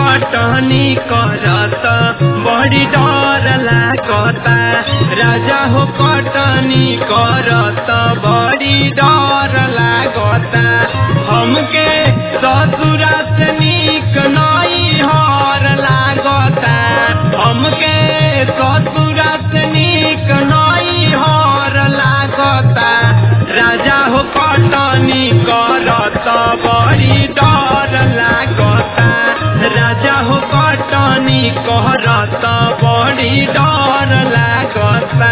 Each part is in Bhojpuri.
कटनी करत बड़ी डर लागता राजा हो कटनी करत बड़ी डर लागता हमके ससुरा से नीक नहीं हर लागता हमके ससुरा से नीक नहीं हर लागता राजा हो कटनी करत बड़ी डर लागता राजा हो कटनी करत बड़ी डर लागता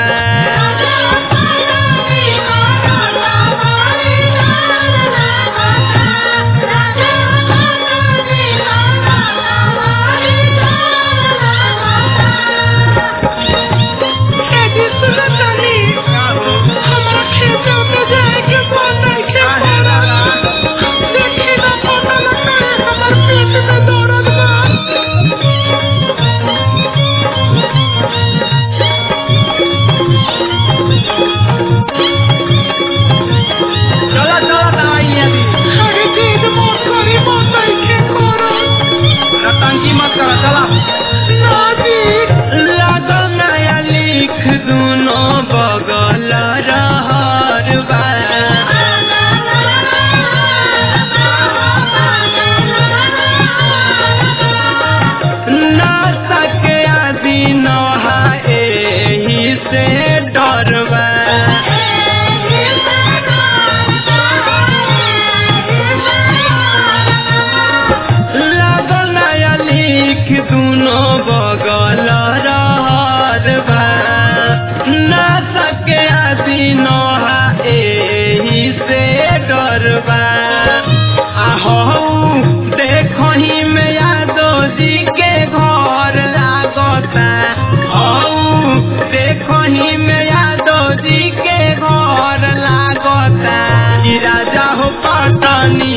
राजा हो कटनी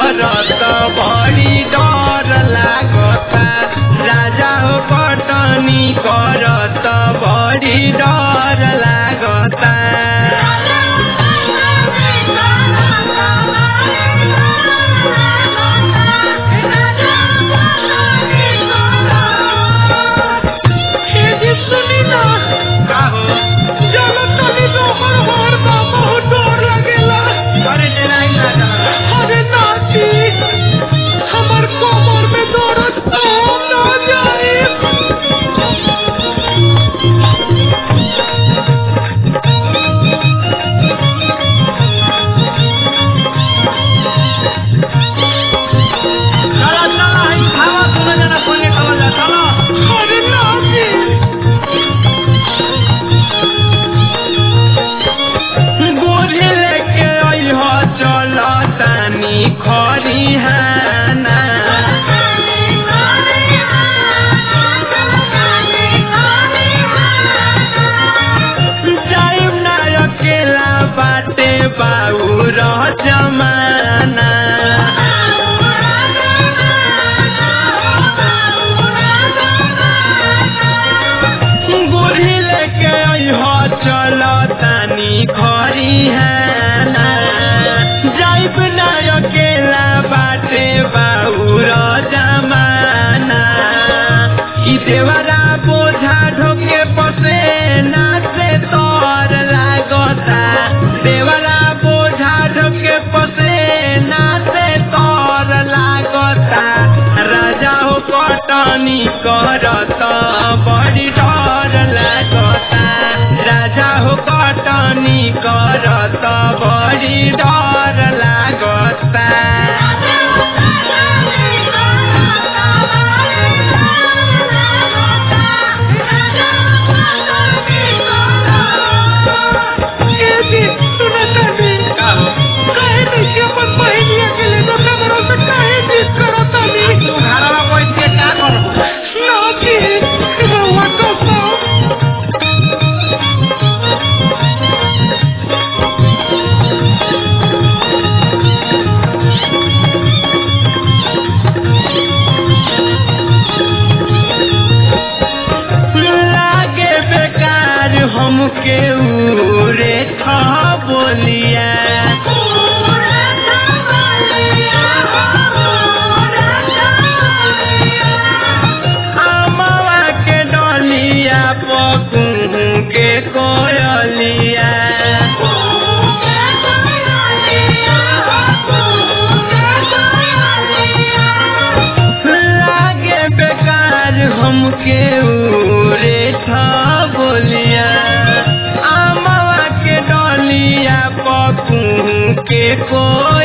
करत बड़ी डर लागता राजा हो कटनी करत बड़ी डर लागता खरी है ना जाइब ना अकेला बाटे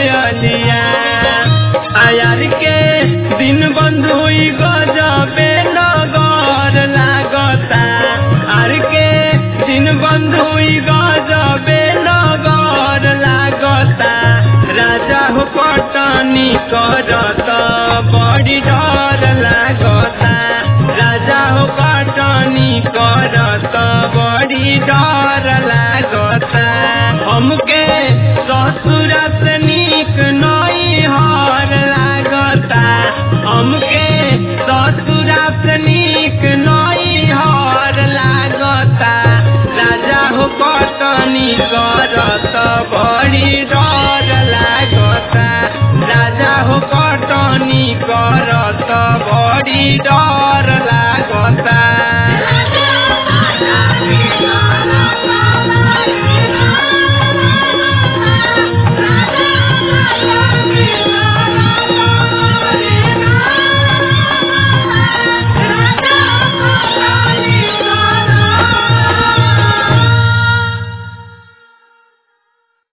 कोयलिया आयार के दिन बंधु गजबे नगर लागता आर के दिन बंधु गजबे नगर लागता राजा हो पटनी करत